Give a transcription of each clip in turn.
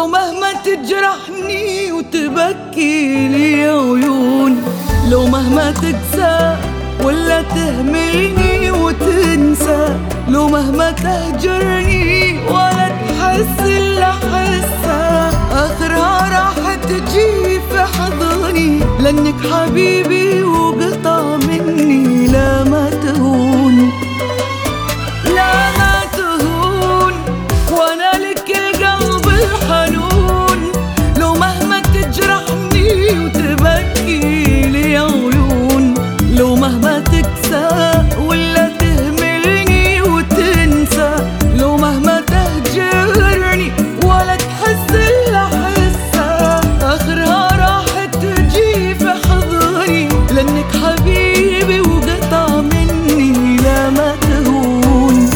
لو مهما تجرحني وتبكي لي عيون، لو مهما تقسى ولا تهملني وتنسى، لو مهما تهجرني ولا تحس اللي حسه، آخرها راح تجي في حضني، لأنك حبيبي وقطع مني. لا ما تهون، لا ما تهون، وانا لك القلب الحنون. لو مهما تجرحني وتبكي لي عيون، لو مهما تكسى ولا تهملني وتنسى، لو مهما تهجرني ولا تحس اللي حسه، آخرها راح تجي في حضني، لأنك حبيبي وقطع مني. لا ما تهون.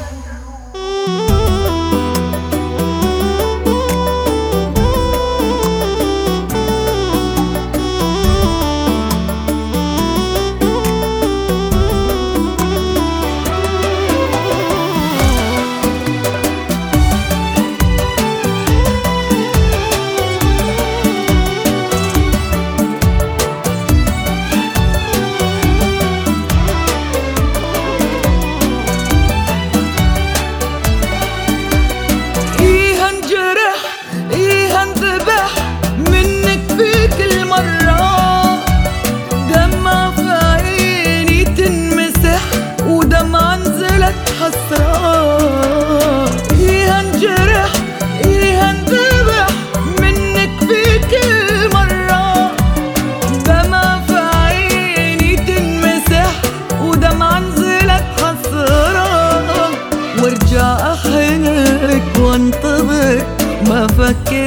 إيه هنجرح إيه هنذبح منك في كل مرة، دمع في عيني تنمسح ودمعة نزلت حسرة، وارجع أحنك وانتظر ما فكر